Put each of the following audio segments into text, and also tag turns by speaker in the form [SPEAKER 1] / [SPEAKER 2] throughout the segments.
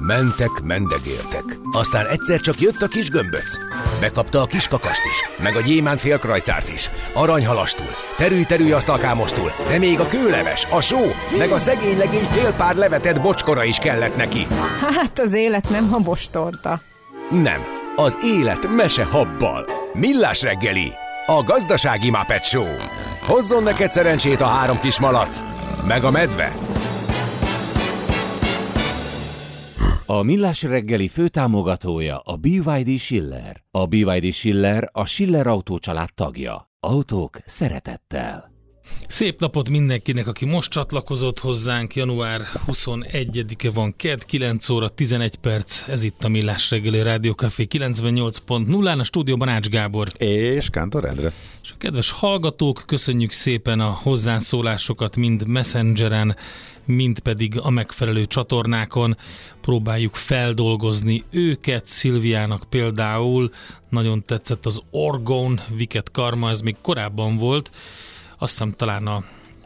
[SPEAKER 1] Mentek, mendegéltek. Aztán egyszer csak jött a kis gömböc. Bekapta a kis kakast is, meg a gyémánt félkrajcárt is, aranyhalastul, terülj asztalkámostul, de még a kőleves, a só, meg a szegény legény fél pár levetett bocskora is kellett neki.
[SPEAKER 2] Hát az élet nem habostorta.
[SPEAKER 1] Nem, az élet mese habbal. Millás reggeli, a gazdasági Muppet Show. Hozzon neked szerencsét a 3 kis malac, meg a medve.
[SPEAKER 3] A Millás reggeli főtámogatója a BYD Schiller. A BYD Schiller a Schiller Autó család tagja. Autók szeretettel.
[SPEAKER 4] Szép napot mindenkinek, aki most csatlakozott hozzánk. Január 21-e van, kedd, 9 óra 11 perc. Ez itt a Millás reggeli Rádió Café 98.0-án, a stúdióban Ács Gábor.
[SPEAKER 5] És Kántor Endre.
[SPEAKER 4] És a kedves hallgatók, köszönjük szépen a hozzászólásokat, mind Messengeren, mind pedig a megfelelő csatornákon. Próbáljuk feldolgozni őket. Szilviának például nagyon tetszett az Orgone Wicked Karma, ez még korábban volt. Azt hiszem talán a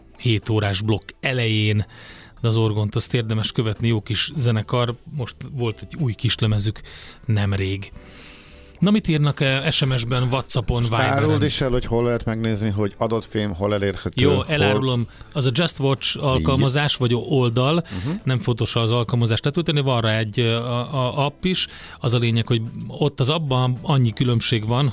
[SPEAKER 4] 7 órás blokk elején, de az Orgont azt érdemes követni, jó kis zenekar, most volt egy új kislemezük nemrég. Na, mit írnak SMS-ben, WhatsAppon, Viberen?
[SPEAKER 5] Áruld is el, hogy hol lehet megnézni, hogy adott film hol elérhető.
[SPEAKER 4] Jó, elárulom. Az a Just Watch alkalmazás, vagy oldal, nem fontos az alkalmazást letölteni, van rá egy app is. Az a lényeg, hogy ott az abban annyi különbség van,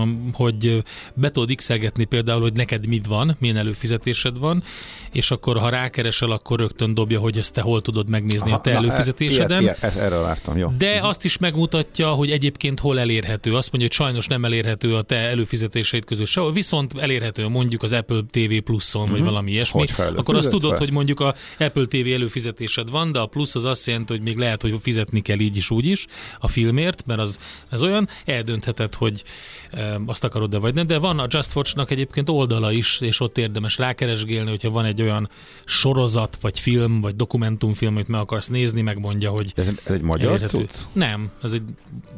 [SPEAKER 4] hogy be tudod x-elgetni például, hogy neked mit van, milyen előfizetésed van, és akkor ha rákeresel, akkor rögtön dobja, hogy ezt te hol tudod megnézni a te előfizetéseden.
[SPEAKER 5] Erről vártam, jó.
[SPEAKER 4] De azt is megmutatja, hogy egyébként hol elérhető. Azt mondja, hogy sajnos nem elérhető a te előfizetéseid közül sehol, viszont elérhető mondjuk az Apple TV Pluson, vagy valami ilyesmi. Akkor azt tudod, hogy mondjuk a Apple TV előfizetésed van, de a plusz az azt jelenti, hogy még lehet, hogy fizetni kell így is, úgy is a filmért, mert ez olyan, eldöntheted, hogy azt akarod-e vagy nem, de van a Just Watch-nak egyébként oldala is, és ott érdemes rákeresgélni, hogyha van egy olyan sorozat, vagy film, vagy dokumentumfilm, amit meg akarsz nézni, megmondja, hogy
[SPEAKER 5] ez egy magyar cucc?
[SPEAKER 4] Nem, ez egy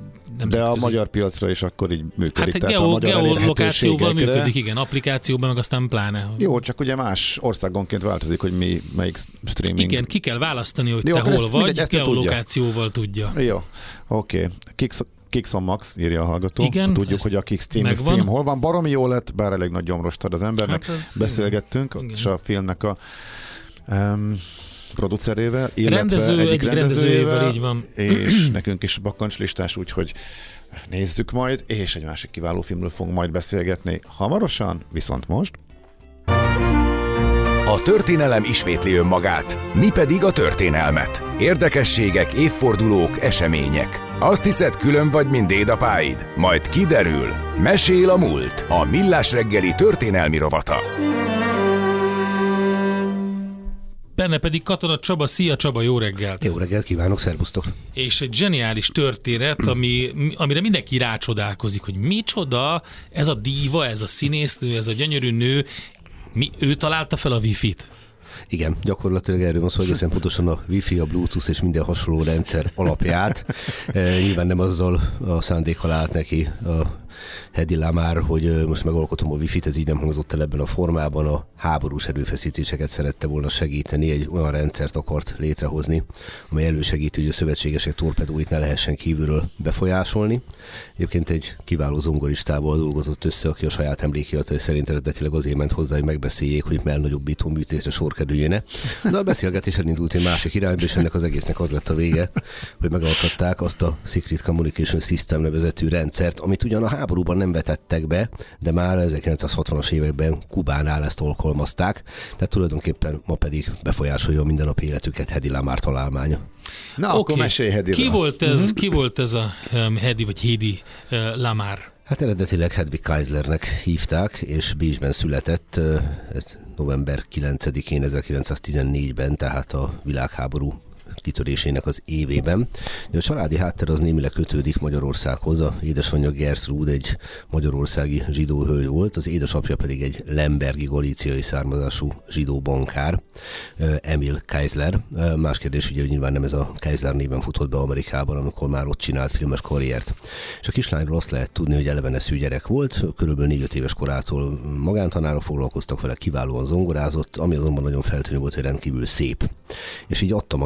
[SPEAKER 5] de a magyar piacra is akkor így működik.
[SPEAKER 4] Hát egy geolokációval működik, igen, applikációban meg aztán pláne.
[SPEAKER 5] Jó, csak ugye más országonként változik, hogy melyik streaming.
[SPEAKER 4] Igen, ki kell választani, hogy jó, te hol vagy, geolokációval tudja.
[SPEAKER 5] Jó, oké. Kixon Max, írja a hallgató.
[SPEAKER 4] Igen,
[SPEAKER 5] tudjuk, hogy a Kix című film hol van. Baromi jó lett, bár elég nagy gyomrost ad az embernek. Hát beszélgettünk, és a filmnek a producerével, illetve egyik rendezőjével, így van. És nekünk is bakkantslistás, úgyhogy nézzük majd, és egy másik kiváló filmről fogunk majd beszélgetni hamarosan, viszont most.
[SPEAKER 1] A történelem ismétli önmagát, mi pedig a történelmet. Érdekességek, évfordulók, események. Azt hiszed, külön vagy, mint dédapáid? Majd kiderül. Mesél a múlt. A Millás reggeli történelmi rovata.
[SPEAKER 4] Benne pedig Katona Csaba. Szia Csaba, jó reggelt!
[SPEAKER 6] Jó reggelt kívánok, szervusztok!
[SPEAKER 4] És egy zseniális történet, amire mindenki rácsodálkozik, hogy micsoda, ez a díva, ez a színésznő, ez a gyönyörű nő, ő találta fel a Wi-Fi-t?
[SPEAKER 6] Igen, gyakorlatilag erről van szó, hogy egészen pontosan a Wi-Fi, a Bluetooth és minden hasonló rendszer alapját. Nyilván nem azzal a szándékkal állt neki a Hedy Lamarr, hogy most megalkotom a Wi-Fi-t, ez így nem hangzott el ebben a formában, a háborús erőfeszítéseket szerette volna segíteni, egy olyan rendszert akart létrehozni, amely elősegíti, hogy a szövetségesek torpedóit ne lehessen kívülről befolyásolni. Egyébként egy kiváló zongoristával dolgozott össze, aki a saját emlékiratai szerint eredetileg azért ment hozzá, hogy megbeszéljék, hogy melnagyobbító műtétre sor kerüljéne. De a beszélgetés elindult egy másik irányba, és ennek az egésznek az lett a vége, hogy megalkották azt a Secret Communication System nevezetű rendszert, amit ugyan a háborúban nem vetettek be, de már 1960-as években Kubánál ezt alkalmazták, tehát tulajdonképpen ma pedig befolyásolja a mindennapi életüket Hedy Lamarr találmánya.
[SPEAKER 5] Na, akkor mesélj Hedyről.
[SPEAKER 4] Ki volt ez a Hedy vagy Hedy Lamarr?
[SPEAKER 6] Hát eredetileg Hedwig Keislernek hívták, és Bécsben született november 9-én 1914-ben, tehát a világháború kitörésének az évében. A családi háttér az némileg kötődik Magyarországhoz. A édesanyja Gertrud egy magyarországi zsidó hölgy volt, az édesapja pedig egy lembergi galíciai származású zsidó bankár, Emil Keisler. Más kérdés ugye, hogy nyilván nem ez a Keisler néven futott be Amerikában, amikor már ott csinált filmes karriert. És a kislányról azt lehet tudni, hogy eleve eszű gyerek volt, körülbelül 4-5 éves korától magántanárok foglalkoztak vele, kiválóan zongorázott, ami azonban nagyon feltűnő volt, hogy rendkívül szép. És így adta magát a dolog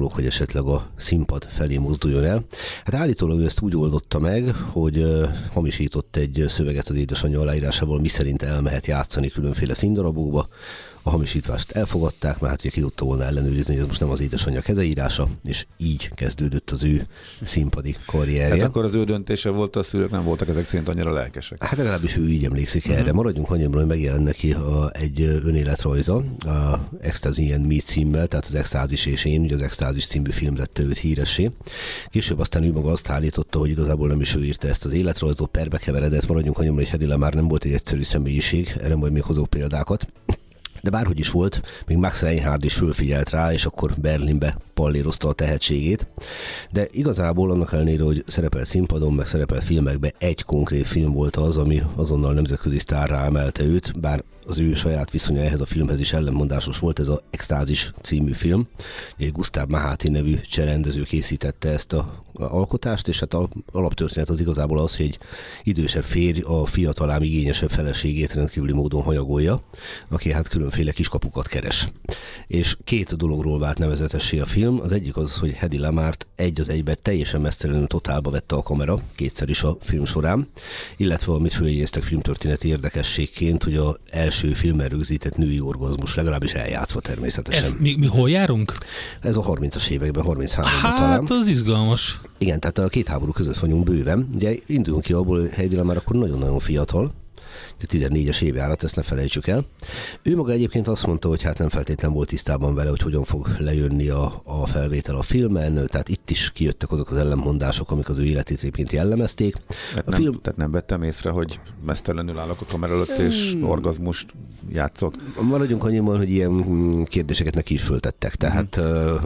[SPEAKER 6] dolog, hogy esetleg a színpad felé mozduljon el. Hát állítólag ő ezt úgy oldotta meg, hogy hamisított egy szöveget az édesanyja aláírásával, miszerint elmehet játszani különféle színdarabokba. A hamisítvást elfogadták, mert hát ugye ki tudta volna ellenőrizni, hogy ez most nem az édesanyja kezeírása, és így kezdődött az ő színpadi karrierje.
[SPEAKER 5] Hát akkor az ő döntése volt, a szülők nem voltak ezek szerint annyira lelkesek.
[SPEAKER 6] Hát legalábbis ő így emlékszik erre. Maradjunk annyiban, hogy megjelent neki egy önéletrajza, a Ecstasy and Me címmel, tehát az Extázis és én, ugye az Extázis című film tette őt híressé. Később aztán ő maga azt állította, hogy igazából nem is ő írta ezt az életrajzot, perbe keveredett. Maradjunk annyiban, hogy Hedy Lamarr nem volt egy egyszerű személyiség, erre majd még hozok példákat. De bárhogy is volt, még Max Reinhardt is fölfigyelt rá, és akkor Berlinbe pallérozta a tehetségét. De igazából annak ellenére, hogy szerepel színpadon, meg szerepel filmekben, egy konkrét film volt az, ami azonnal nemzetközi sztárrá emelte őt, bár az ő saját viszonya ehhez a filmhez is ellenmondásos volt, ez a Extázis című film. Egy Gustav Maháti nevű cserendező készítette ezt a alkotást, és hát alaptörténet az igazából az, hogy egy idősebb férj a fiatalám igényesebb feleségét rendkívüli módon hanyagolja, aki hát különféle kiskapukat keres. És két dologról vált nevezetessé a film. Az egyik az, hogy Hedy Lamarrt egy az egyben teljesen mesztelenül totálba vette a kamera, kétszer is a film során, illetve amit följegyeztek filmtörténeti érdekességként, hogy az első filmben rögzített női orgazmus, legalábbis eljátszva természetesen.
[SPEAKER 4] Ezt mi hol járunk?
[SPEAKER 6] Ez a 30-as években, 33-ban
[SPEAKER 4] hát,
[SPEAKER 6] talán.
[SPEAKER 4] Hát az izgalmas.
[SPEAKER 6] Igen, tehát a két háború között vagyunk bőven. Ugye induljunk ki abból, hogy Hedy Lamarr akkor nagyon-nagyon fiatal, 14-es évjárat, ezt ne felejtsük el. Ő maga egyébként azt mondta, hogy hát nem feltétlenül volt tisztában vele, hogy hogyan fog lejönni a felvétel a filmen, tehát itt is kijöttek azok az ellenmondások, amik az ő életét egyébként jellemezték.
[SPEAKER 5] Tehát nem vettem észre, hogy mesztelenül állok a kamera előtt, és orgazmust játszok.
[SPEAKER 6] Maradjunk annyiban, hogy ilyen kérdéseket neki is föltettek. Tehát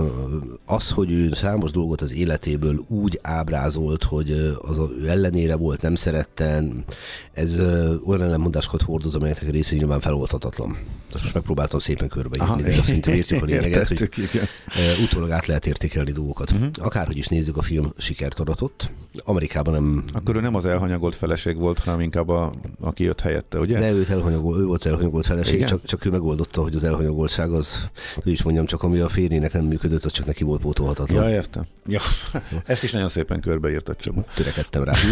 [SPEAKER 6] az, hogy ő számos dolgot az életéből úgy ábrázolt, hogy az ő ellenére volt, nem szerette, ez olyan ellenmondásokat hordoz, amelyeknek a része nyilván feloldhatatlan. Ezt most megpróbáltam szépen körbeírni, de szinte értjük a lényeget, hogy utólag át lehet értékelni dolgokat. Akárhogy is nézzük, a film sikert aratott. Amerikában nem...
[SPEAKER 5] Akkor ő nem az elhanyagolt feleség volt, hanem inkább aki jött helyette, ugye?
[SPEAKER 6] De ő volt elhanyagolt feleség, csak ő megoldotta, hogy az elhanyagoltság az, hogy is mondjam, csak ami a férjének nem működött, az csak neki volt pótolhatatlan.
[SPEAKER 5] Ja, értem. Ja. Ezt is nagyon szépen körbeírtad, Csaba.
[SPEAKER 6] Törekedtem rá.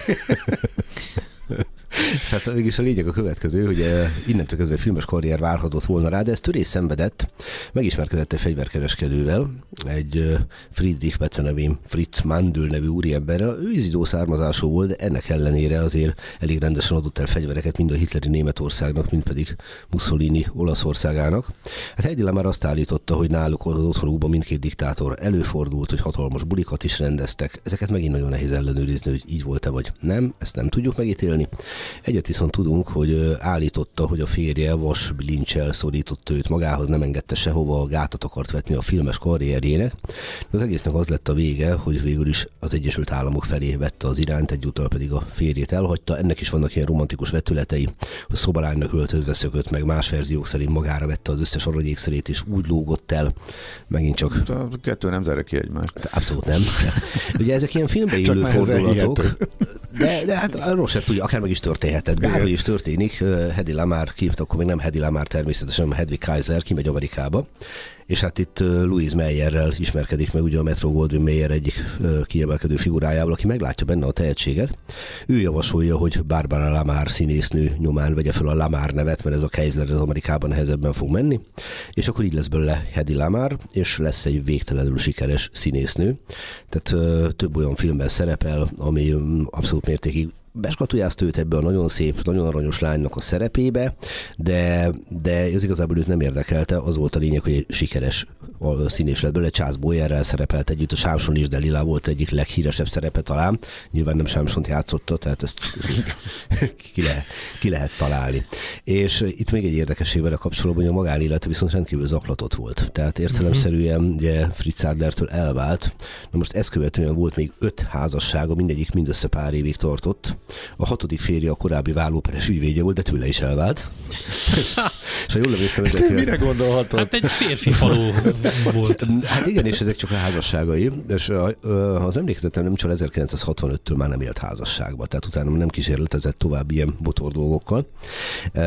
[SPEAKER 6] És hát mégis a lényeg a következő, hogy innentől kezdve filmes karrier várhatott volna rá, de ez törés szenvedett, megismerkedett egy fegyverkereskedővel, egy Friedrich Betze nevén Fritz Mandl nevű úriemberrel. Ő zsidó származású volt, de ennek ellenére azért elég rendesen adott el fegyvereket mind a hitleri Németországnak, mind pedig Mussolini Olaszországának. Hát Hedy Lamarr azt állította, hogy náluk az otthonukban mindkét diktátor előfordult, hogy hatalmas bulikat is rendeztek. Ezeket megint nagyon nehéz ellenőrizni, hogy így volt-e vagy nem, ezt nem tudjuk megítélni. Egyet viszont tudunk, hogy állította, hogy a férje vasbilincsel szorította őt magához, nem engedte sehova, gátat akart vetni a filmes karrierjének. Az egésznek az lett a vége, hogy végül is az Egyesült Államok felé vette az irányt, egyúttal pedig a férjét elhagyta. Ennek is vannak ilyen romantikus vetületei, hogy szobalánynak öltözve szökött, meg más verziók szerint magára vette az összes aranyékszerét, és úgy lógott el. Megint csak...
[SPEAKER 5] A kettő nem zárja ki egymást.
[SPEAKER 6] Abszolút nem. Ugye ezek ilyen filmbe illő fordulatok, de hát arról sem tudja, akár meg is történhetett. Bárhogy is történik, Hedy Lamarr akkor még nem Hedy Lamarr természetesen, hanem Hedwig Kaiser kimegy Amerikába, és hát itt Louise Mayerrel ismerkedik meg, ugye a Metro-Goldwyn-Mayer egyik kiemelkedő figurájával, aki meglátja benne a tehetséget. Ő javasolja, hogy Barbara Lamarr színésznő nyomán vegye fel a Lamarr nevet, mert ez a Kaiser az Amerikában nehezebben fog menni, és akkor így lesz belőle Hedy Lamarr, és lesz egy végtelenül sikeres színésznő. Tehát több olyan filmben szerepel, ami abszolút mértékig beskatujázta őt ebbe a nagyon szép, nagyon aranyos lánynak a szerepébe, de ez igazából őt nem érdekelte, az volt a lényeg, hogy egy sikeres színés lett belőle. Charles Boyerrel szerepelt együtt, a Sámson és Delila volt egyik leghíresebb szerepe talán, nyilván nem Sámsont játszotta, tehát ezt ki lehet találni. És itt még egy érdekesség vele kapcsolatban, hogy a magánélete viszont rendkívül zaklatott volt. Tehát értelemszerűen ugye Fritz Adlertől elvált, na most ezt követően volt még 5 házassága, mindegyik mindössze pár évig tartott. A 6. férje a korábbi vállóperes ügyvédje volt, de tőle is elvált. És ha jól emlékszem, ezek...
[SPEAKER 5] Mire gondolhatod?
[SPEAKER 4] Hát egy férfi faló volt.
[SPEAKER 6] Hát igen, és ezek csak a házasságai. És az emlékezetem nem csak 1965-től már nem élt házasságba, tehát utána nem kísérletezett tovább ilyen botor dolgokkal.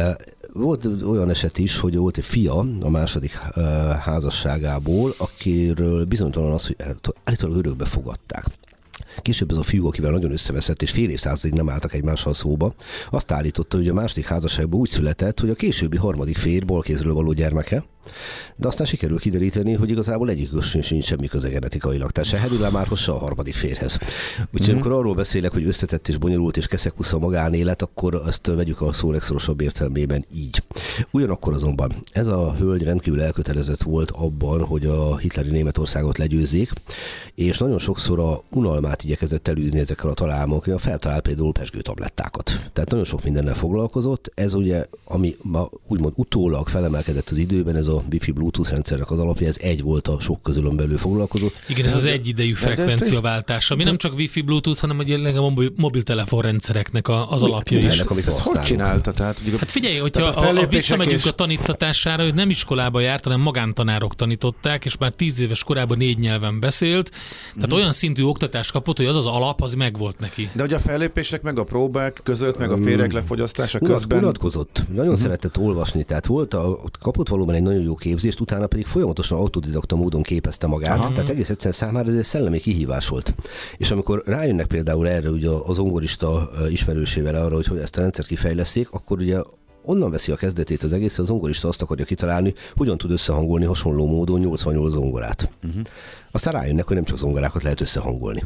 [SPEAKER 6] volt olyan eset is, hogy volt egy fia a második házasságából, akiről bizonytalan az, hogy állítólag örökbe fogadták. Később ez a fiú, akivel nagyon összeveszett, és fél évszázadig nem álltak egymással szóba, azt állította, hogy a második házasságban úgy született, hogy a későbbi harmadik férj balkézről való gyermeke, de aztán sikerül kideríteni, hogy igazából egyikük sincs semmi köze genetikailag, tehát se Hedy Lamarhoz, se a harmadik férjhez. Úgyhogy amikor arról beszélek, hogy összetett és bonyolult és keszekusza a magánélet, akkor ezt vegyük a szó legszorosabb értelmében így. Ugyanakkor azonban ez a hölgy rendkívül elkötelezett volt abban, hogy a hitleri Németországot legyőzzék, és nagyon sokszor a unalmát igyekezett elűzni ezekkel a találmokra, feltalált például pezsgőtablettákat. Tehát nagyon sok mindennel foglalkozott. Ez ugye, ami ma úgymond utólag felemelkedett az időben, ez a Wi-Fi Bluetooth rendszernek az alapja, ez egy volt a sok közülön belül foglalkozott.
[SPEAKER 4] Igen, ez az egyidejű frekvenciaváltás, ami nem csak Wi-Fi Bluetooth, hanem a mobiltelefonrendszereknek az alapja is.
[SPEAKER 5] Ezt hogy csinálta?
[SPEAKER 4] Hát figyelj, hogyha visszamegyünk a tanítatására, hogy nem iskolába járt, hanem magántanárok tanították, és már 10 éves korában 4 nyelven beszélt, tehát olyan szintű oktatást kapott, hogy az alap, az megvolt neki.
[SPEAKER 5] De hogy a fellépések, meg a próbák között, meg a férjek lefogyasztása közben...
[SPEAKER 6] Unatkozott. Nagyon szeretett olvasni, tehát kapott valóban egy nagyon jó képzést, utána pedig folyamatosan autodidakta módon képezte magát, tehát egész egyszerűen számára ez egy szellemi kihívás volt. És amikor rájönnek például erre ugye az zongorista ismerősével arra, hogy ezt a rendszert kifejleszték, akkor ugye onnan veszi a kezdetét az egész, hogy az zongorista azt akarja kitalálni, hogyan tud összehangolni hasonló módon 88 zongorát. Aztán rájönnek, hogy nem csak zongorákat lehet összehangolni.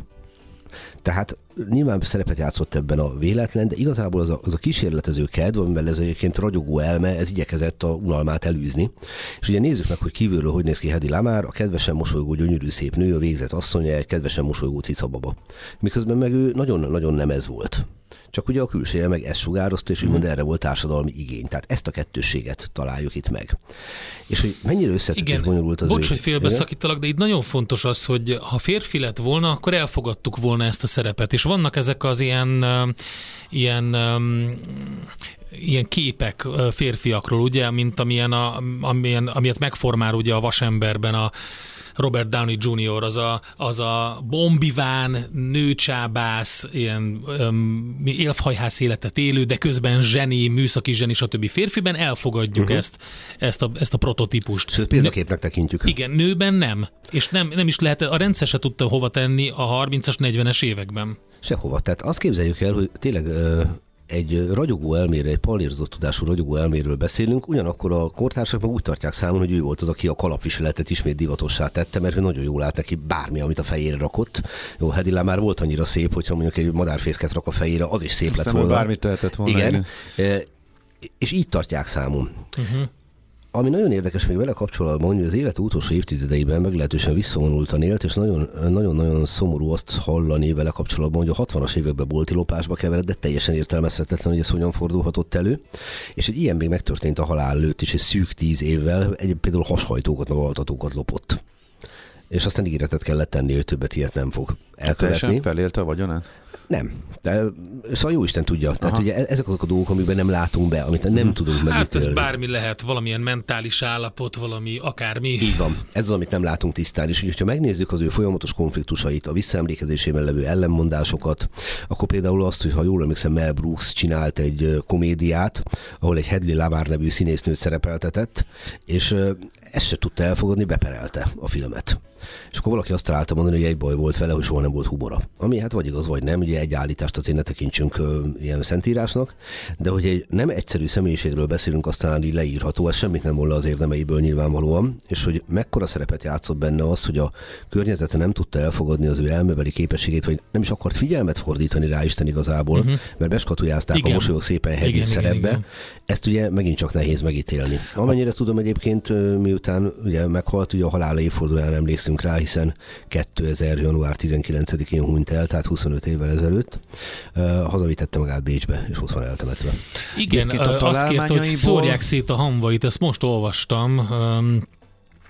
[SPEAKER 6] Tehát nyilván szerepet játszott ebben a véletlen, de igazából az a kísérletező kedv, amivel ez egyébként ragyogó elme, ez igyekezett a unalmát elűzni. És ugye nézzük meg, hogy kívülről hogy néz ki Hedy Lamar, a kedvesen mosolygó, gyönyörű szép nő, a végzett asszonya, egy kedvesen mosolygó cicababa. Miközben meg ő nagyon-nagyon nem ez volt. Csak ugye a külseje meg ezt sugározta, és úgymond erre volt társadalmi igény. Tehát ezt a kettősséget találjuk itt meg. És hogy mennyire összetett és bonyolult az
[SPEAKER 4] bocs, hogy félbeszakítalak, de itt nagyon fontos az, hogy ha férfi lett volna, akkor elfogadtuk volna ezt a szerepet. És vannak ezek az ilyen képek férfiakról, ugye, mint amilyet megformál ugye a Vasemberben a Robert Downey Jr., az a bombiván, nőcsábász, ilyen élfhajhász életet élő, de közben zseni, műszaki zseni, stb. Férfiben elfogadjuk ezt a prototípust.
[SPEAKER 6] Sőt, példaképnek tekintjük.
[SPEAKER 4] Igen, nőben nem. És nem is lehet, a rendszer se tudta hova tenni a 30-as, 40-es években.
[SPEAKER 6] Sehova. Tehát azt képzeljük el, hogy tényleg egy ragyogó elmére, egy palérzott tudású ragyogó elméről beszélünk, ugyanakkor a kortársak meg úgy tartják számon, hogy ő volt az, aki a kalapviseletet ismét divatossá tette, mert ő nagyon jól állt neki bármi, amit a fejére rakott. Jó, Hedy Lamar volt annyira szép, hogyha mondjuk egy madárfészket rak a fejére, az is szép lett volna.
[SPEAKER 5] Bármit tehetett volna.
[SPEAKER 6] Igen. És így tartják számon. Ami nagyon érdekes még vele kapcsolatban, hogy az élet utolsó évtizedeiben meglehetősen visszavonultan élt, és nagyon-nagyon szomorú azt hallani vele kapcsolatban, hogy a 60-as években bolti lopásba keveredett, de teljesen értelmezhetetlen, hogy ez hogyan fordulhatott elő. És egy ilyen még megtörtént a halál előtt is, egy szűk 10 évvel, például hashajtókat, meg altatókat lopott. És aztán ígéretet kellett tenni, hogy többet ilyet nem fog elkövetni.
[SPEAKER 5] Teljesen felélte a vagyonát?
[SPEAKER 6] Nem. De szóval jóisten tudja. Tehát ugye ezek azok a dolgok, amikben nem látunk be, amit nem tudunk megítélni.
[SPEAKER 4] Hát ez bármi lehet, valamilyen mentális állapot, valami akármi.
[SPEAKER 6] Így van. Ez az, amit nem látunk tisztán. És hogyha megnézzük az ő folyamatos konfliktusait, a visszaemlékezésében levő ellenmondásokat, akkor például azt, hogy ha jól emlékszem, Mel Brooks csinált egy komédiát, ahol egy Hedy Lamar nevű színésznőt szerepeltetett, és ezt se tudta elfogadni, beperelte a filmet. És akkor valaki azt találta mondani, hogy egy baj volt vele, hogy soha nem volt humora. Ami hát vagy igaz, vagy nem, ugye egy állítást azért ne tekintsünk ilyen szentírásnak, de hogy egy nem egyszerű személyiségről beszélünk, aztán így leírható, ez semmit nem volna az érdemeiből nyilvánvalóan, és hogy mekkora szerepet játszott benne az, hogy a környezete nem tudta elfogadni az ő elmebeli képességét, vagy nem is akart figyelmet fordítani rá Isten igazából, mert beskatujázták a mosolyog szépen Hedy szerepbe. Igen. Ezt ugye megint csak nehéz megítélni. Amennyire tudom egyébként, miután ugye meghalt, ugye a halála évfordulóján emlékszünk rá, hiszen 2000. január 19-én hunyt el, tehát 25 évvel ezelőtt. Hazavitette magát Bécsbe, és ott van eltemetve.
[SPEAKER 4] Igen, azt kérte, hogy szórják szét a hamvait, ezt most olvastam.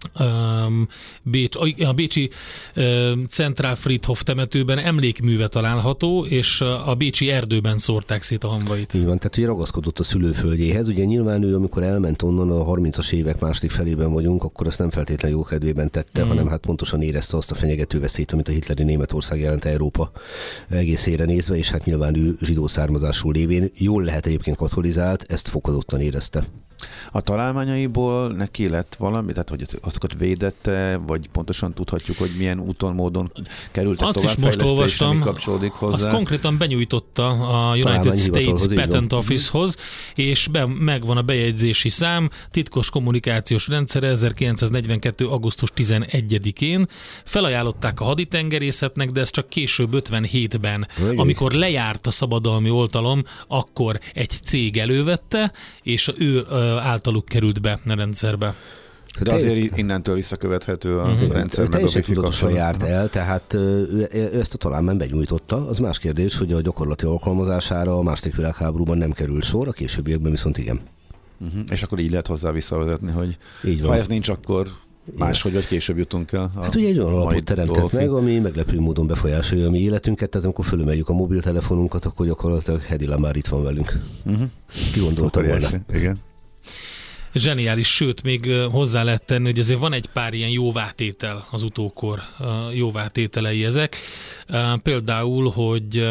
[SPEAKER 4] a bécsi Zentralfriedhof temetőben emlékműve található, és a bécsi erdőben szórták szét a hamvait.
[SPEAKER 6] Így van, tehát ugye ragaszkodott a szülőföldjéhez. Ugye nyilván ő, amikor elment onnan, a 30-as évek második felében vagyunk, akkor azt nem feltétlenül jó kedvében tette, hanem hát pontosan érezte azt a fenyegető veszélyt, amit a hitleri Németország jelent Európa egészére nézve, és hát nyilván ő zsidó származású lévén jól lehet egyébként katolizált, ezt fokozottan érezte.
[SPEAKER 5] A találmányaiból neki lett valami, tehát hogy azokat védette, vagy pontosan tudhatjuk, hogy milyen úton, módon kerültek továbbfejlesztésre, mi kapcsolódik hozzá?
[SPEAKER 4] Azt konkrétan benyújtotta a United States Patent Office-hoz, és megvan a bejegyzési szám, titkos kommunikációs rendszere 1942. augusztus 11-én. Felajánlották a haditengerészetnek, de ez csak később 57-ben, amikor lejárt a szabadalmi oltalom, akkor egy cég elővette, és ő általuk került be a rendszerbe.
[SPEAKER 5] De azért innentől visszakövethető a rendszer.
[SPEAKER 6] Teljesen tudatosan járt el, tehát ő ezt a találmányt benyújtotta. Az más kérdés, hogy a gyakorlati alkalmazására a második világháborúban nem került sor, a későbbiekben viszont igen.
[SPEAKER 5] És akkor így lehet hozzá visszavezetni, hogy ha ez nincs, akkor máshogy vagy később jutunk el.
[SPEAKER 6] Hát ugye egy olyan alapot teremtett meg, ami meglepő módon befolyásolja a mi életünket, tehát amikor fölömeljük a mobiltelefonunkat, akkor gyakorlatilag Hedy Lamar itt van velünk. Ki gondolta volna?
[SPEAKER 5] Igen.
[SPEAKER 4] Zseniális, sőt, még hozzá lehet tenni, hogy azért van egy pár ilyen jóvátétel az utókor, jóvátételei ezek. Például, hogy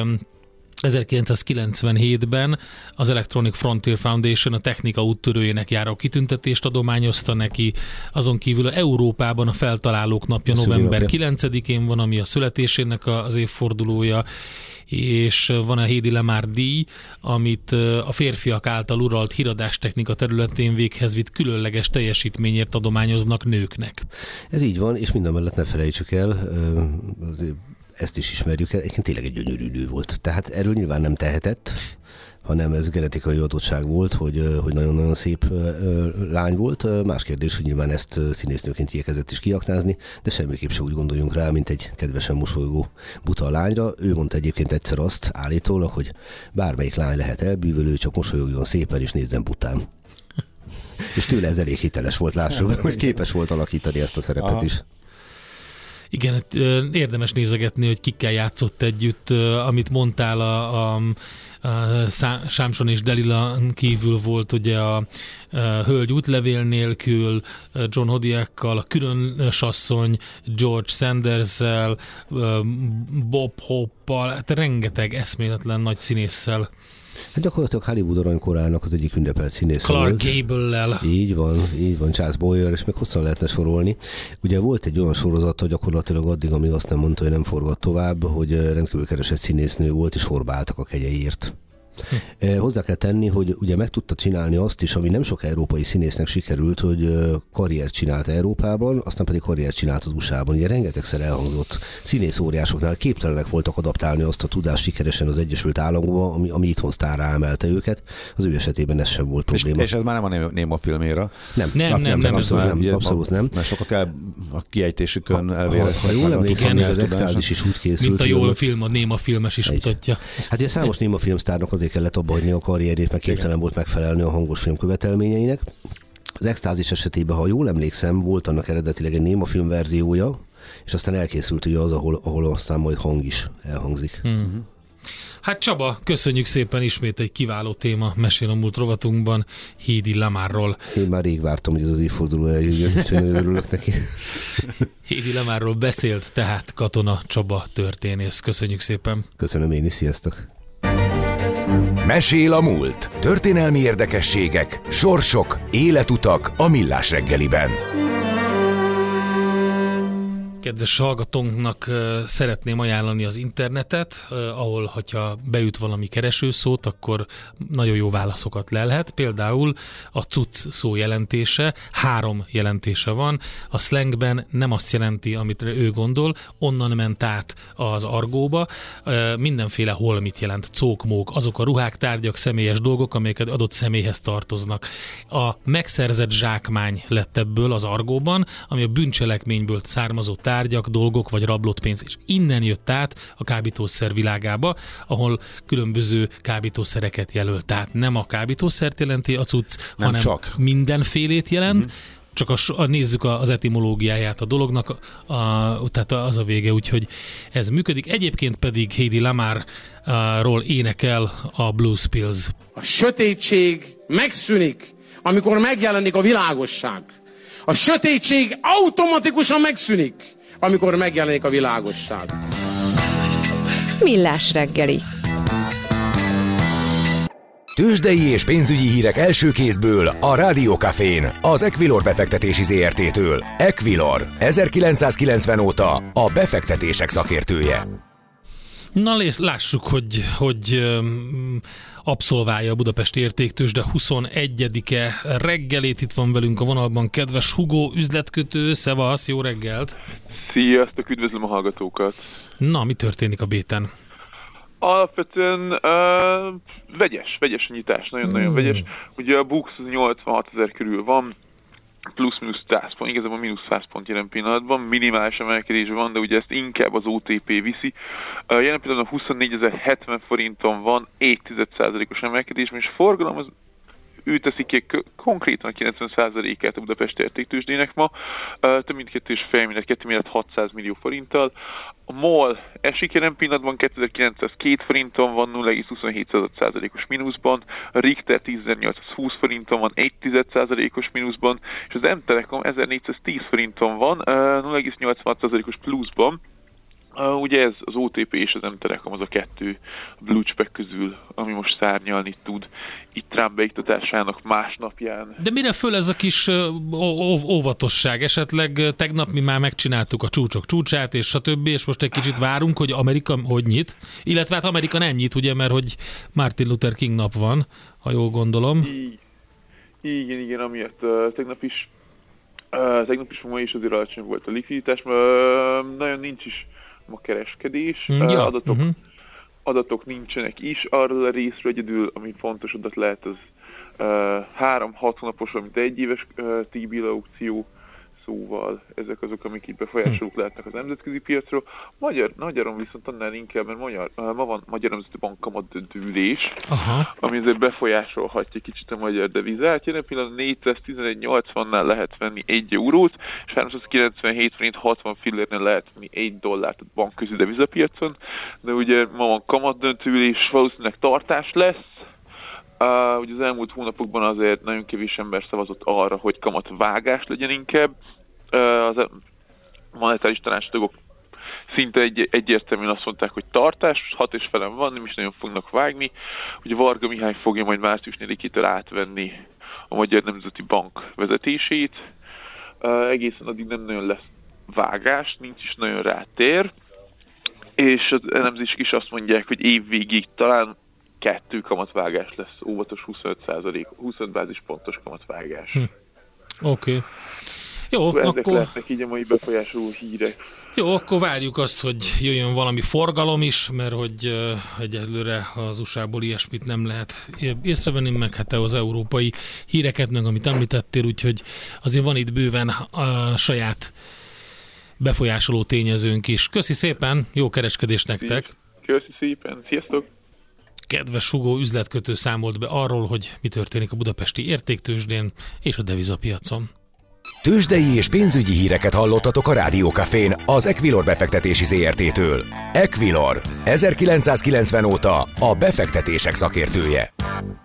[SPEAKER 4] 1997-ben az Electronic Frontier Foundation a technika úttörőjének járó kitüntetést adományozta neki, azon kívül Európában a feltalálók napja november 9-én van, ami a születésének az évfordulója, és van a Hedy Lamar díj, amit a férfiak által uralt híradástechnika területén véghez vitt különleges teljesítményért adományoznak nőknek.
[SPEAKER 6] Ez így van, és mindamellett ne felejtsük el, ezt is ismerjük el, egyébként tényleg egy gyönyörű nő volt. Tehát erről nyilván nem tehetett, hanem ez genetikai adottság volt, hogy nagyon-nagyon szép lány volt. Más kérdés, hogy nyilván ezt színésznőként igyekezett is kiaknázni, de semmiképp se úgy gondoljunk rá, mint egy kedvesen mosolygó buta lányra. Ő mondta egyébként egyszer azt állítólag, hogy bármelyik lány lehet elbűvölő, csak mosolyogjon szépen és nézzen bután. És tőle ez elég hiteles volt, lássuk, hogy képes volt alakítani ezt a szerepet is.
[SPEAKER 4] Igen, érdemes nézegetni, hogy kikkel játszott együtt, amit mondtál a Samson és Delila kívül volt ugye a Hölgy útlevél nélkül, John Hodiakkal, a Különös asszony, George Sanders-szel, Bob Hope-pal, hát rengeteg eszméletlen nagy színésszel.
[SPEAKER 6] Hát gyakorlatilag Hollywood aranykorának az egyik ünnepelt színész
[SPEAKER 4] Clark Gable-lel.
[SPEAKER 6] Így van, Charles Boyer, és még hosszan lehetne sorolni. Ugye volt egy olyan sorozata gyakorlatilag addig, amíg azt nem mondta, hogy nem forgat tovább, hogy rendkívül keresett színésznő volt, és horbáltak a kegyeiért. Hozzá kell tenni, hogy ugye meg tudta csinálni azt is, ami nem sok európai színésznek sikerült, hogy karriert csinált Európában, aztán pedig karriert csinált az USA-ban. Ugye rengetegszer elhangzott színészóriásoknál képtelenek voltak adaptálni azt a tudást sikeresen az Egyesült Államokba, ami itthon sztárrá emelte őket. Az ő esetében ez sem volt probléma.
[SPEAKER 5] És ez már nem a Néma filméra?
[SPEAKER 4] Nem,
[SPEAKER 6] abszolút nem.
[SPEAKER 5] Mert sokak a kiejtésükön elvéreztek.
[SPEAKER 6] Ha jól emlékszem, még az Extázis is úgy készült.
[SPEAKER 4] Mint a jól film, a Néma filmes is mutatja.
[SPEAKER 6] Hát ugye számos Néma filmsztárnak azért kellett abba hagyni a karrierét, mert képtelen volt megfelelni a hangos film követelményeinek. Az Extázis esetében, ha jól emlékszem, volt annak eredetileg egy Néma film verziója, és aztán elkészült ugye az, ahol aztán majd hang is elhangzik.
[SPEAKER 4] Hát Csaba, köszönjük szépen, ismét egy kiváló téma Mesél a múlt rovatunkban Hedy Lamarról.
[SPEAKER 6] Én már rég vártam, hogy ez az évforduló eljöjjön, úgyhogy nagyon örülök neki.
[SPEAKER 4] Hedy Lamarról beszélt tehát Katona Csaba történész. Köszönjük szépen.
[SPEAKER 6] Köszönöm én is, sziasztok.
[SPEAKER 1] Mesél a múlt. Történelmi érdekességek, sorsok, életutak a Millás reggeliben.
[SPEAKER 4] Kedves hallgatónknak szeretném ajánlani az internetet, ahol, hogyha beüt valami keresőszót, akkor nagyon jó válaszokat lelhet. Például a cucc szó jelentése, 3 jelentése van. A slangben nem azt jelenti, amit ő gondol, onnan ment át az argóba. Mindenféle holmit jelent, cókmók, azok a ruhák, tárgyak, személyes dolgok, amelyeket adott személyhez tartoznak. A megszerzett zsákmány lett ebből az argóban, ami a bűncselekményből származó tárgyak, dolgok vagy rablott pénz, és innen jött át a kábítószer világába, ahol különböző kábítószereket jelölt. Tehát nem a kábítószert jelenti a cucc, hanem csak mindenfélét jelent, csak nézzük az etimológiáját a dolognak, tehát az a vége, úgyhogy ez működik. Egyébként pedig Hedy Lamarról énekel a Blues Pills.
[SPEAKER 7] A sötétség megszűnik, amikor megjelenik a világosság. A sötétség automatikusan megszűnik, amikor megjelenik a világosság.
[SPEAKER 8] Millás reggeli.
[SPEAKER 1] Tőzsdei és pénzügyi hírek első kézből a Rádió Cafén, az Equilor befektetési ZRT-től. Equilor, 1990 óta a befektetések szakértője.
[SPEAKER 4] Na lássuk, hogy abszolválja a Budapesti Értéktőzsde 21-e reggelét. Itt van velünk a vonalban kedves Hugo üzletkötő. Szevasz, jó reggelt!
[SPEAKER 9] Sziasztok, üdvözlöm a hallgatókat!
[SPEAKER 4] Na, mi történik a béten?
[SPEAKER 9] Alapvetően vegyes a nyitás, nagyon-nagyon vegyes. Ugye a Bux 86 000 körül van, plusz-minusz 100 pont, igazából mínusz 100 pont jelen pillanatban, minimális emelkedés van, de ugye ezt inkább az OTP viszi. Jelen pillanatban 24.070 forinton van, 0,1%-os emelkedés, és forgalom az ő teszi ki konkrétan a 90%-át a Budapesti Értéktőzsdének ma, több mint 2,5 milliárd, 2 milliárd 600 millió forinttal. A MOL esik jelen pillanatban 2902 forinton van, 0,27%-os mínuszban, a Richter 10.820 forinton van, 1,1%-os mínuszban, és az M-Telekom 1410 forinton van, 0,86%-os pluszban. Ugye ez az OTP és az M-Telekom az a kettő blue chipek közül, ami most szárnyalni tud itt Trump beiktatásának másnapján.
[SPEAKER 4] De mire föl ez a kis óvatosság? Esetleg tegnap mi már megcsináltuk a csúcsok csúcsát, és stb., és most egy kicsit várunk, hogy Amerika hogy nyit? Illetve hát Amerika nem nyit, ugye, mert hogy Martin Luther King nap van, ha jól gondolom.
[SPEAKER 9] Igen, amiatt tegnap is ma is azért alacsony volt a likviditás, nagyon nincs is ma kereskedés, adatok nincsenek is, arról a részről egyedül, ami fontos adat lehet, az 3-6 hónapos, mint 1 éves T-bill aukció, szóval ezek azok, amik így befolyásolók lehetnek az nemzetközi piacról. Magyaron viszont annál inkább, mert ma van Magyar Nemzeti Bank kamatdöntőülés, ami azért befolyásolhatja kicsit a magyar devizát. Jelen pillanatban 411.80-nál lehet venni 1 eurót, és 397 forint 60 fillérnél lehet venni 1 dollárt a bankközi devizapiacon, de ugye ma van kamatdöntőülés, valószínűleg tartás lesz. Ugye az elmúlt hónapokban azért nagyon kevés ember szavazott arra, hogy kamatvágás legyen inkább. Az monetáris tanácstagok szinte egyértelműen azt mondták, hogy tartás, 6,5 van, nem is nagyon fognak vágni. Ugye Varga Mihály fogja majd március 4-től átvenni a Magyar Nemzeti Bank vezetését. Egészen addig nem nagyon lesz vágás, nincs is nagyon rátér. És az elemzések is azt mondják, hogy évvégig talán 2 kamatvágás lesz, óvatos 25 bázispontos kamatvágás.
[SPEAKER 4] Oké. Jó,
[SPEAKER 9] ezek
[SPEAKER 4] akkor
[SPEAKER 9] lehetnek így a mai befolyásoló hírek.
[SPEAKER 4] Jó, akkor várjuk azt, hogy jöjjön valami forgalom is, mert hogy egyelőre az USA-ból ilyesmit nem lehet észrevenni, meg hát az európai híreket, meg amit említettél, úgyhogy azért van itt bőven a saját befolyásoló tényezőnk is. Köszi szépen, jó kereskedést nektek!
[SPEAKER 9] Köszi szépen, sziasztok!
[SPEAKER 4] Kedves Hugo üzletkötő számolt be arról, hogy mi történik a Budapesti Értéktőzsdén és a devizapiacon.
[SPEAKER 1] Tőzsdei és pénzügyi híreket hallottatok a Rádió Cafén az Equilor befektetési ZRT-től. Equilor, 1990 óta a befektetések szakértője.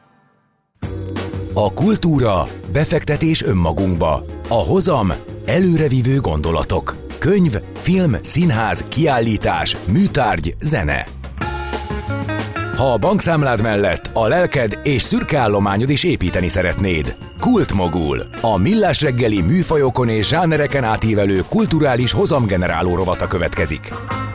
[SPEAKER 1] A kultúra, befektetés önmagunkba. A hozam, előrevívő gondolatok. Könyv, film, színház, kiállítás, műtárgy, zene. Ha a bankszámlád mellett a lelked és szürke állományod is építeni szeretnéd. Kultmogul, a millás reggeli műfajokon és zsánereken átívelő kulturális hozamgeneráló rovata következik.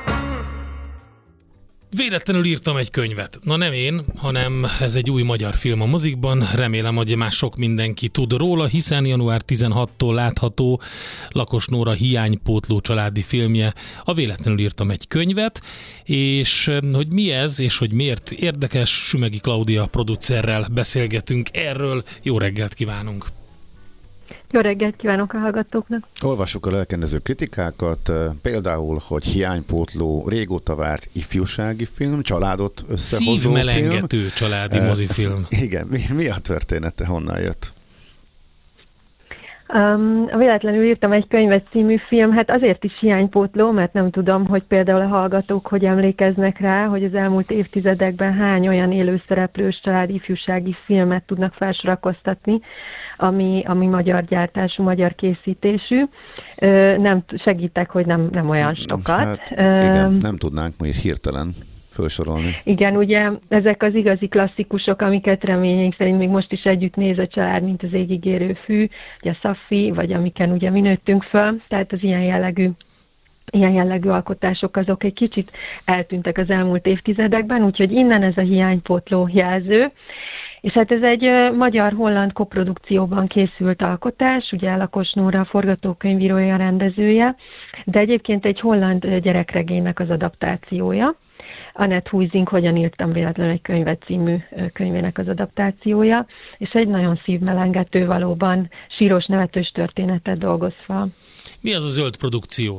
[SPEAKER 4] Véletlenül írtam egy könyvet. Na nem én, hanem ez egy új magyar film a mozikban. Remélem, hogy már sok mindenki tud róla, hiszen január 16-tól látható Lakos Nóra hiánypótló családi filmje. A Véletlenül írtam egy könyvet, és hogy mi ez, és hogy miért érdekes, Sümegi Klaudia producerrel beszélgetünk erről. Jó reggelt kívánunk!
[SPEAKER 10] Jó reggelt kívánok a hallgatóknak!
[SPEAKER 5] Olvassuk a lelkendező kritikákat, például, hogy hiánypótló, régóta várt ifjúsági film, családot összehozó
[SPEAKER 4] szívmelengető
[SPEAKER 5] film.
[SPEAKER 4] Családi mozifilm.
[SPEAKER 5] Igen, mi a története, honnan jött?
[SPEAKER 10] Véletlenül írtam egy könyvet című film, hát azért is hiánypótló, mert nem tudom, hogy például a hallgatók hogy emlékeznek rá, hogy az elmúlt évtizedekben hány olyan élőszereplős családi ifjúsági filmet tudnak felsorakoztatni, ami magyar gyártású, magyar készítésű. Nem segítek, hogy nem olyan sokat.
[SPEAKER 5] Hát, igen, nem tudnánk most hirtelen felsorolni.
[SPEAKER 10] Igen, ugye ezek az igazi klasszikusok, amiket reményeink szerint még most is együtt néz a család, mint az Égigérő fű, vagy a Szaffi, vagy amiken ugye mi nőttünk föl, tehát az ilyen jellegű alkotások azok egy kicsit eltűntek az elmúlt évtizedekben, úgyhogy innen ez a hiánypótló jelző. És hát ez egy magyar-holland koprodukcióban készült alkotás, ugye Állakos Nóra a forgatókönyvírója, rendezője, de egyébként egy holland gyerekregénynek az adaptációja. Annette Huizing Hogyan írtam véletlenül egy könyvet című könyvének az adaptációja, és egy nagyon szívmelengető, valóban síros, nevetős történetet dolgoz fel.
[SPEAKER 4] Mi az a zöld produkció?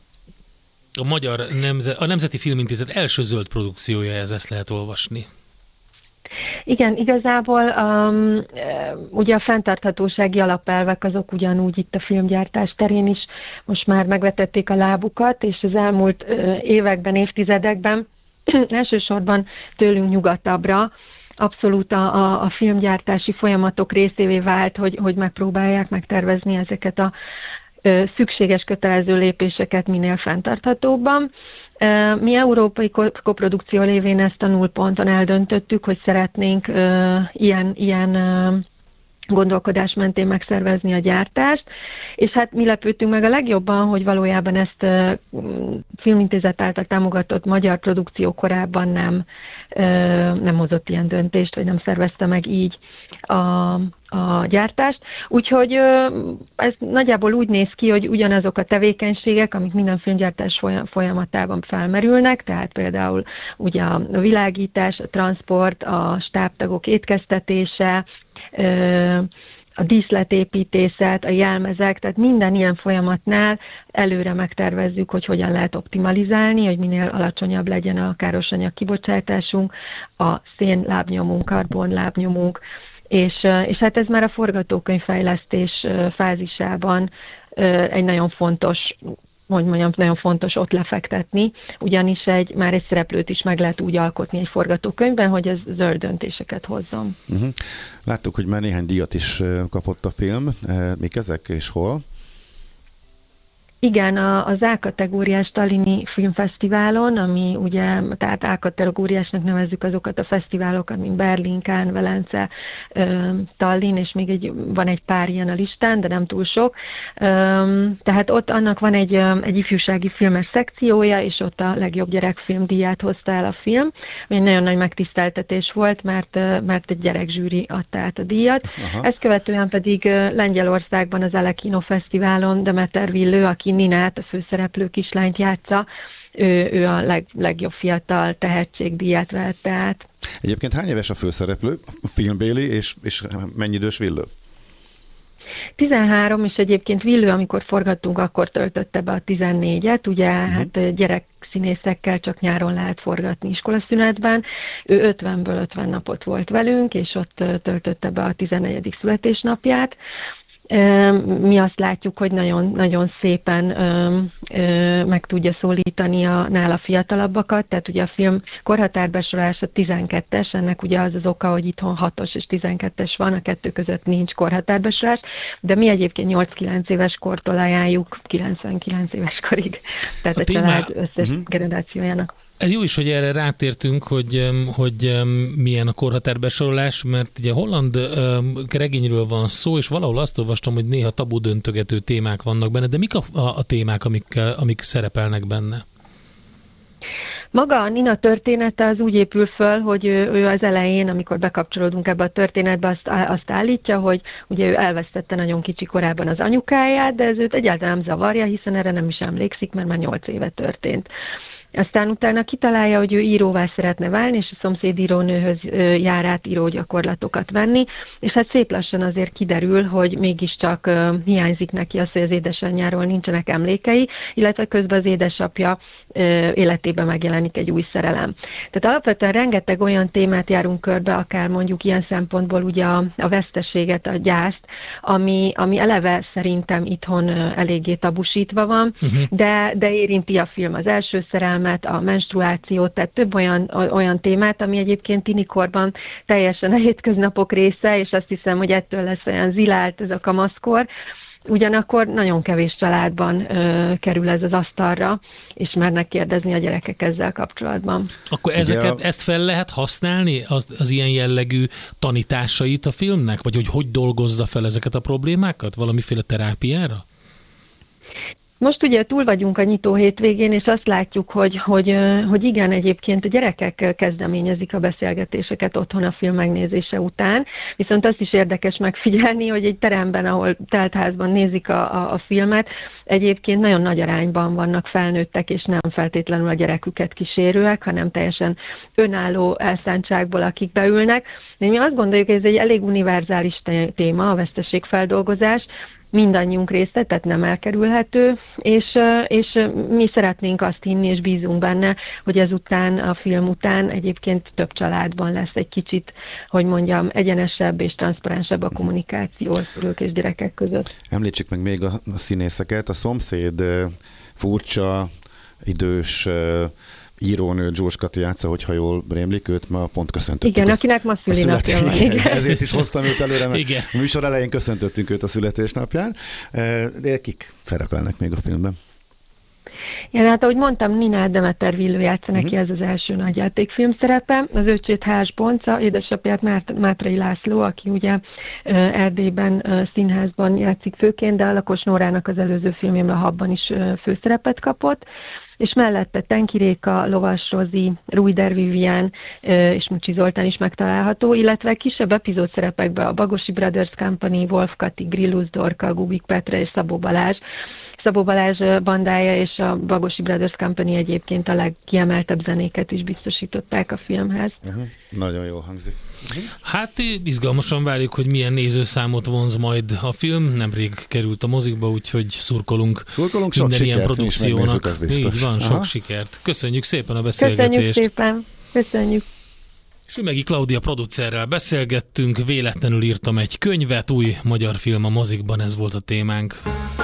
[SPEAKER 4] A Nemzeti Filmintézet első zöld produkciója, ezt lehet olvasni.
[SPEAKER 10] Igen, igazából ugye a fenntarthatósági alapelvek azok ugyanúgy itt a filmgyártás terén is most már megvetették a lábukat, és az elmúlt években, évtizedekben elsősorban tőlünk nyugatabbra abszolút a filmgyártási folyamatok részévé vált, hogy megpróbálják megtervezni ezeket a szükséges kötelező lépéseket minél fenntarthatóbban. Mi európai koprodukció lévén ezt a nullponton eldöntöttük, hogy szeretnénk ilyen gondolkodás mentén megszervezni a gyártást, és hát mi lepődtünk meg a legjobban, hogy valójában ezt Filmintézet által támogatott magyar produkció korábban nem hozott ilyen döntést, vagy nem szervezte meg így a gyártást. Úgyhogy ez nagyjából úgy néz ki, hogy ugyanazok a tevékenységek, amik minden filmgyártás folyamatában felmerülnek, tehát például ugye a világítás, a transport, a stábtagok étkeztetése, a díszletépítészet, a jelmezek, tehát minden ilyen folyamatnál előre megtervezzük, hogy hogyan lehet optimalizálni, hogy minél alacsonyabb legyen a károsanyag kibocsátásunk, a szén lábnyomunk, karbon lábnyomunk, és hát ez már a forgatókönyvfejlesztés fázisában egy nagyon fontos, nagyon fontos ott lefektetni, ugyanis már egy szereplőt is meg lehet úgy alkotni egy forgatókönyvben, hogy ez zöld döntéseket hozzon.
[SPEAKER 5] Láttuk, hogy már néhány díjat is kapott a film. Mik ezek és hol?
[SPEAKER 10] Igen, az A-kategóriás Tallini Filmfesztiválon, ami ugye, tehát A-kategóriásnak nevezzük azokat a fesztiválokat, mint Berlin, Cannes, Velence, Tallinn, és még van egy pár ilyen a listán, de nem túl sok. Tehát ott annak van egy ifjúsági filmes szekciója, és ott a legjobb gyerekfilm díját hozta el a film, ami egy nagyon nagy megtiszteltetés volt, mert egy gyerekzsűri adta át a díjat. Aha. Ezt követően pedig Lengyelországban az Elekino Fesztiválon Demeter Villő, aki Ninát, a főszereplő kislányt játsza, ő a legjobb fiatal tehetségdíjat vette át.
[SPEAKER 5] Egyébként hány éves a főszereplő, filmbéli, és mennyi idős Villő?
[SPEAKER 10] 13, és egyébként Villő, amikor forgattunk, akkor töltötte be a 14-et, ugye hát gyerekszínészekkel csak nyáron lehet forgatni iskolaszünetben. Ő 50-ből 50 napot volt velünk, és ott töltötte be a 14. születésnapját. Mi azt látjuk, hogy nagyon szépen meg tudja szólítani a nála fiatalabbakat, tehát ugye a film korhatárbesorolása 12-es, ennek ugye az oka, hogy itthon 6-os és 12-es van, a kettő között nincs korhatárbesorolás, de mi egyébként 8-9 éves kortól ajánljuk 99 éves korig, tehát a család összes generációjának.
[SPEAKER 4] Ez jó is, hogy erre rátértünk, hogy milyen a korhatárbesorolás, mert ugye holland regényről van szó, és valahol azt olvastam, hogy néha tabu döntögető témák vannak benne, de mik a témák, amik szerepelnek benne?
[SPEAKER 10] Maga a Nina története az úgy épül föl, hogy ő az elején, amikor bekapcsolódunk ebbe a történetbe, azt állítja, hogy ugye ő elvesztette nagyon kicsi korában az anyukáját, de ez őt egyáltalán nem zavarja, hiszen erre nem is emlékszik, mert már 8 éve történt. Aztán utána kitalálja, hogy ő íróvá szeretne válni, és a szomszédírónőhöz jár át írógyakorlatokat venni, és hát szép lassan azért kiderül, hogy mégiscsak hiányzik neki az, hogy az édesanyjáról nincsenek emlékei, illetve közben az édesapja életében megjelenik egy új szerelem. Tehát alapvetően rengeteg olyan témát járunk körbe, akár mondjuk ilyen szempontból ugye a veszteséget, a gyászt, ami eleve szerintem itthon eléggé tabusítva van, de érinti a film az első szerelmet, a menstruációt, tehát több olyan témát, ami egyébként tinikorban teljesen a hétköznapok része, és azt hiszem, hogy ettől lesz olyan zilált ez a kamaszkor. Ugyanakkor nagyon kevés családban kerül ez az asztalra, és mernek kérdezni a gyerekek ezzel kapcsolatban.
[SPEAKER 4] Akkor ezt fel lehet használni, az ilyen jellegű tanításait a filmnek? Vagy hogy dolgozza fel ezeket a problémákat? Valamiféle terápiára?
[SPEAKER 10] Most ugye túl vagyunk a nyitó hétvégén, és azt látjuk, hogy igen, egyébként a gyerekek kezdeményezik a beszélgetéseket otthon a film megnézése után, viszont azt is érdekes megfigyelni, hogy egy teremben, ahol teltházban nézik a filmet, egyébként nagyon nagy arányban vannak felnőttek, és nem feltétlenül a gyereküket kísérőek, hanem teljesen önálló elszántságból, akik beülnek. De mi azt gondoljuk, hogy ez egy elég univerzális téma, a veszteségfeldolgozás, mindannyiunk része, tehát nem elkerülhető, és mi szeretnénk azt hinni, és bízunk benne, hogy ezután, a film után egyébként több családban lesz egy kicsit, hogy mondjam, egyenesebb és transzparensebb a kommunikáció szülők és gyerekek között.
[SPEAKER 5] Említsük meg még a színészeket. A szomszéd furcsa, idős írónő George Kati játsza, hogyha jól rémlik, őt ma pont köszöntöttük.
[SPEAKER 10] Igen, akinek ma szülinapja van.
[SPEAKER 5] Igen. Ezért is hoztam őt előre, mert a műsor elején köszöntöttünk őt a születésnapján. De kik szerepelnek még a filmben?
[SPEAKER 10] Ja, hát ahogy mondtam, Ninál Demeter Villő játsza neki, ez az első nagy játékfilm szerepe. Az öcsét Hás Bonca, édesapját Mátrai László, aki ugye Erdélyben színházban játszik főként, de a Lakos Nórának az előző filmjében, a Habban is főszerepet kapott. És mellette Tenki Réka, Lovas Rozi, Rújder Vivian és Mucsi Zoltán is megtalálható, illetve kisebb epizódszerepekben a Bagosi Brothers Company, Wolf Kati, Grillus Dorka, Gubik Petra és Szabó Balázs. Szabó Balázs bandája és a Bagosi Brothers Company egyébként a legkiemeltebb zenéket is biztosították a filmhez.
[SPEAKER 5] Nagyon jól hangzik.
[SPEAKER 4] Hát izgalmasan várjuk, hogy milyen nézőszámot vonz majd a film. Nemrég került a mozikba, úgyhogy szurkolunk minden ilyen produkciónak. Így van, sok sikert. Köszönjük szépen a beszélgetést.
[SPEAKER 10] Köszönjük szépen. Köszönjük.
[SPEAKER 4] Sümegi Klaudia producerrel beszélgettünk, véletlenül írtam egy könyvet, új magyar film a mozikban, ez volt a témánk.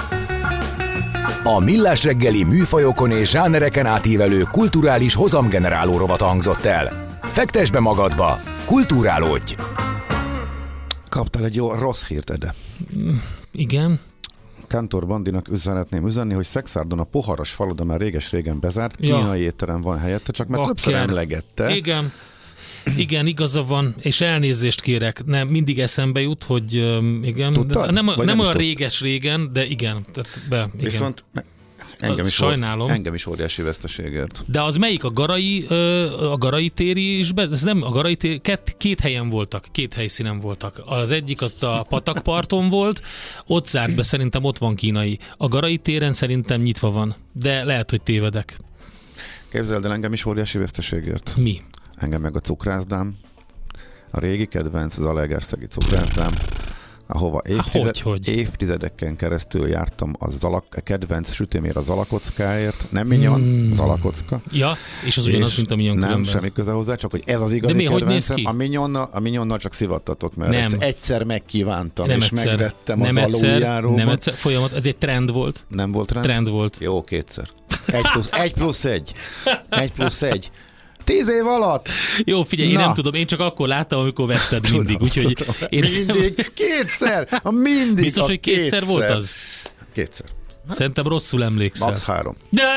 [SPEAKER 1] A Millás reggeli műfajokon és zsánereken átívelő kulturális hozamgeneráló rovat hangzott el. Fektesd be magadba, kulturálódj!
[SPEAKER 5] Kaptál egy jó rossz hírt, Ede.
[SPEAKER 4] Igen.
[SPEAKER 5] Kántor Bandinak szeretném üzenni, hogy Szexárdon a Poharas faluda már réges-régen bezárt, kínai étterem van helyette, csak meg többször emlegette.
[SPEAKER 4] Igen, igaza van, és elnézést kérek, nem mindig eszembe jut, hogy igen, nem olyan réges-régen, de igen. Igen.
[SPEAKER 5] Viszont engem is óriási veszteségért.
[SPEAKER 4] De az melyik? A Garai téri is? Ez nem a Garai téri, két helyen voltak, két helyszínen voltak. Az egyik ott a Patakparton volt, ott zárt be, szerintem ott van kínai. A Garai téren szerintem nyitva van, de lehet, hogy tévedek.
[SPEAKER 5] Képzeld el, engem is óriási veszteségért.
[SPEAKER 4] Mi?
[SPEAKER 5] Engem meg a cukrászdám, a régi kedvenc, az Alegerszegi cukrászdám, ahova évtizedeken keresztül jártam a kedvenc sütémér a Zalakockáért, nem Mignon, Zalakocka.
[SPEAKER 4] Ja, és az ugyanaz, mint a Mignon különben.
[SPEAKER 5] Nem, semmi köze hozzá, csak hogy ez az igazi kedvencem. A Mignonnal csak szivattatok, mert egyszer megkívántam, és megvettem az aluljáróban.
[SPEAKER 4] Nem egyszer, folyamat, ez egy trend volt.
[SPEAKER 5] Nem volt trend?
[SPEAKER 4] Trend volt.
[SPEAKER 5] Jó, kétszer. 1 plusz 1. 1 plusz 1. 10 év alatt?
[SPEAKER 4] Jó, figyelj, én nem tudom, én csak akkor láttam, amikor vetted mindig. Úgyhogy
[SPEAKER 5] mindig, kétszer, mindig.
[SPEAKER 4] Biztos, hogy kétszer volt az?
[SPEAKER 5] Kétszer.
[SPEAKER 4] Szerintem rosszul emlékszel.
[SPEAKER 5] Max 3.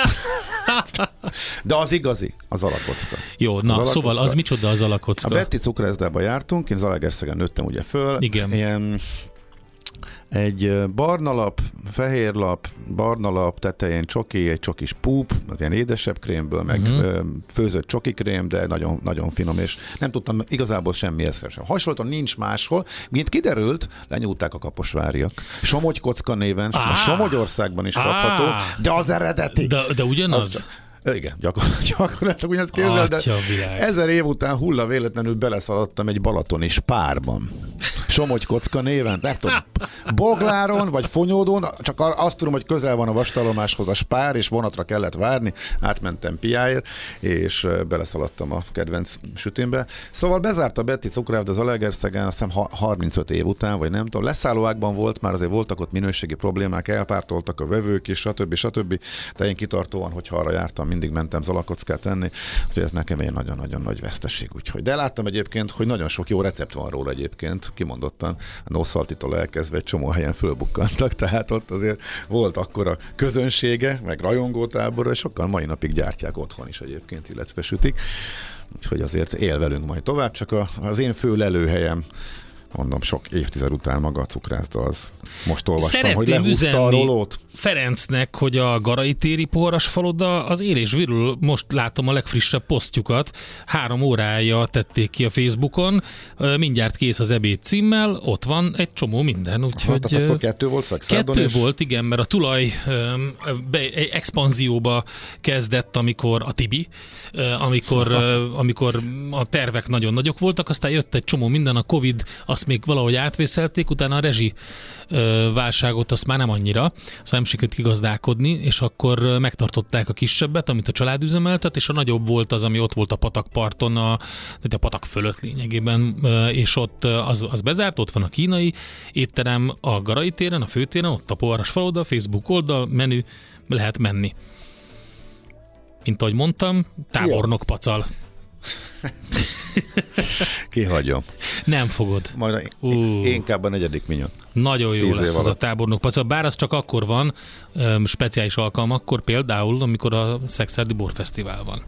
[SPEAKER 5] De az igazi, az Alakocka.
[SPEAKER 4] Jó, szóval az micsoda az Alakocka?
[SPEAKER 5] A Betty cukrászdába jártunk, én Zalaegerszegen nőttem ugye föl.
[SPEAKER 4] Igen.
[SPEAKER 5] Ilyen egy barna lap, fehér lap, barna lap, tetején csoki, egy csokis púp, az ilyen édesebb krémből, meg főzött csoki krém, de nagyon, nagyon finom, és nem tudtam igazából semmi észre sem. Hasonlóan nincs máshol, mint kiderült, lenyúlták a kaposváriak. Somogykocka néven, a Somogyországban is kapható, de az eredeti.
[SPEAKER 4] De ugyanaz?
[SPEAKER 5] Igen, gyakorlatilag ugyanezt képzel, de 1000 év után hulla véletlenül beleszaladtam egy balatoni spárban. Somogy kocka néven, nem tudom, Bogláron vagy Fonyódon, csak azt tudom, hogy közel van a vastállomáshoz a spár, és vonatra kellett várni, átmentem Piáért, és beleszaladtam a kedvenc sütémbe. Szóval bezárt a Betty cukrászda az Zalaegerszegen, azt hiszem 35 év után, vagy nem tudom, leszállóákban volt, már azért voltak ott minőségi problémák, elpártoltak a vevők is, stb. De én kitartóan, hogyha arra jártam, mindig mentem zalakockát enni, úgyhogy ez nekem egy nagyon-nagyon nagy veszteség. Úgyhogy. De láttam egyébként, hogy nagyon sok jó recept van róla egyébként, kimondottan a No Salty-tól elkezdve egy csomó helyen fölbukkantak, tehát ott azért volt akkora közönsége, meg rajongótábora, és sokkal mai napig gyártják otthon is egyébként, illetve sütik. Úgyhogy azért él velünk majd tovább, csak az én fő lelőhelyem, mondom, sok évtized után maga a cukrászda, az most olvastam,
[SPEAKER 4] szeretném,
[SPEAKER 5] hogy lehúzta a rolót.
[SPEAKER 4] Ferencnek, hogy a Garai téri Poharasfaloda az él és virul, most látom a legfrissebb posztjukat, 3 órája tették ki a Facebookon, mindjárt kész az ebéd címmel, ott van egy csomó minden, úgyhogy...
[SPEAKER 5] Tehát akkor 2 volt Szakszádon
[SPEAKER 4] 2 volt, igen, mert a tulaj expanzióba kezdett, amikor a Tibi, amikor a tervek nagyon nagyok voltak, aztán jött egy csomó minden, a Covid, azt még valahogy átvészelték, utána a rezsi válságot azt már nem annyira, szóval nem sikerült kigazdálkodni, és akkor megtartották a kisebbet, amit a család üzemeltet, és a nagyobb volt az, ami ott volt a patakparton, a patak fölött lényegében, és ott az bezárt, ott van a kínai étterem a Garai téren, a főtéren, ott a Poharasfaloda, a Facebook oldal, menü, lehet menni. Mint ahogy mondtam, tábornok pacal.
[SPEAKER 5] Kihagyom.
[SPEAKER 4] Nem fogod.
[SPEAKER 5] Majd inkább a 4. minyon.
[SPEAKER 4] Nagyon jó lesz az a tábornok pacal, bár az csak akkor van, speciális alkalmakkor, például, amikor a Szekszárdi Borfesztivál van.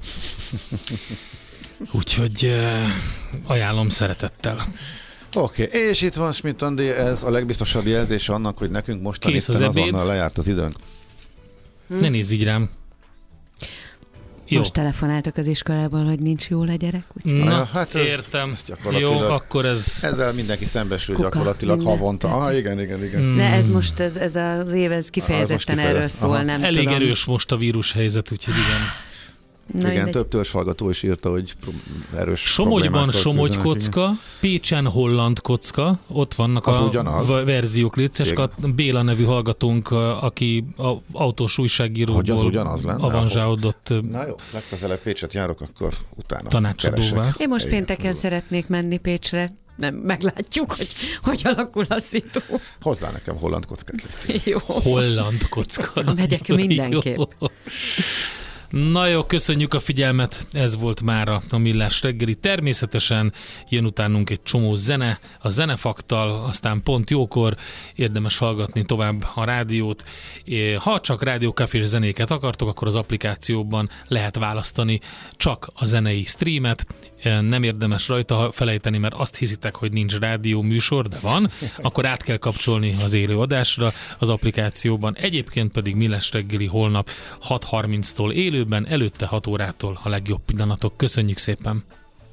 [SPEAKER 4] Úgyhogy ajánlom szeretettel.
[SPEAKER 5] Oké, és itt van Schmidt Andi, ez a legbiztosabb jelzés annak, hogy nekünk mostan itt azonnal lejárt az időnk.
[SPEAKER 4] Ne nézz így rám.
[SPEAKER 8] Jó. Most telefonáltak az iskolából, hogy nincs jól a gyerek.
[SPEAKER 4] Na, hát értem. Jó, akkor ez...
[SPEAKER 5] Ezzel mindenki szembesül gyakorlatilag havonta. Igen.
[SPEAKER 8] De ez most, ez az év, ez kifejezetten erről szól, nem
[SPEAKER 4] elég
[SPEAKER 8] tudom.
[SPEAKER 4] Erős most a vírushelyzet, úgyhogy igen.
[SPEAKER 5] Igen, több törzshallgató is írta, hogy erős
[SPEAKER 4] Somogyban Somogy kocka, Pécsen holland kocka, ott vannak a verziók létszes. Béla nevű hallgatónk, aki autós újságíróból avanzsálódott.
[SPEAKER 5] Na jó, legközelebb Pécset járok, akkor utána keresek.
[SPEAKER 8] Én most pénteken szeretnék menni Pécsre. Nem, meglátjuk, hogy alakul a szitu.
[SPEAKER 5] Hozzá nekem holland kockát.
[SPEAKER 8] Jó.
[SPEAKER 4] Holland kocka.
[SPEAKER 8] Megyek mindenképp.
[SPEAKER 4] Na jó, köszönjük a figyelmet, ez volt mára a Millás reggeli. Természetesen jön utánunk egy csomó zene, a Zenefaktal, aztán pont jókor érdemes hallgatni tovább a rádiót. Ha csak rádiókafés zenéket akartok, akkor az applikációban lehet választani csak a zenei streamet. Nem érdemes rajta felejteni, mert azt hiszitek, hogy nincs rádió műsor, de van, akkor át kell kapcsolni az élő adásra az applikációban. Egyébként pedig Millás reggeli holnap 6:30-tól élőben, előtte 6 órától a legjobb pillanatok. Köszönjük szépen!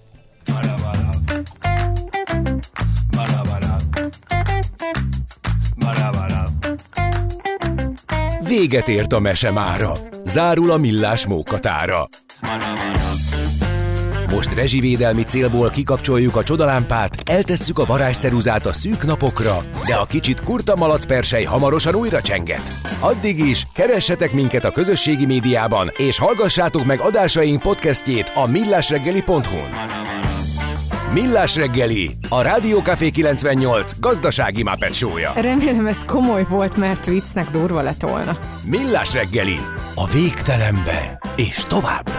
[SPEAKER 1] Véget ért a mese mára. Zárul a Millás mókatára. Most rezsivédelmi célból kikapcsoljuk a csodalámpát, eltesszük a varázsceruzát a szűk napokra, de a kicsit kurta malacpersely hamarosan újra csenget. Addig is keressetek minket a közösségi médiában, és hallgassátok meg adásaink podcastjét a millásreggeli.hu-n. Millás reggeli, a Rádiókafé 98 gazdasági Muppet show-ja.
[SPEAKER 2] Remélem ez komoly volt, mert viccnek durva lett volna.
[SPEAKER 1] Millás reggeli, a végtelenbe és tovább.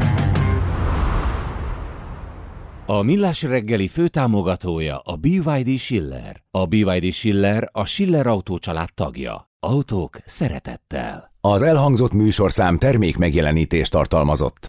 [SPEAKER 3] A Millás reggeli főtámogatója a BYD Schiller. A BYD Schiller a Schiller Autó család tagja. Autók szeretettel.
[SPEAKER 1] Az elhangzott műsorszám termék megjelenítést tartalmazott.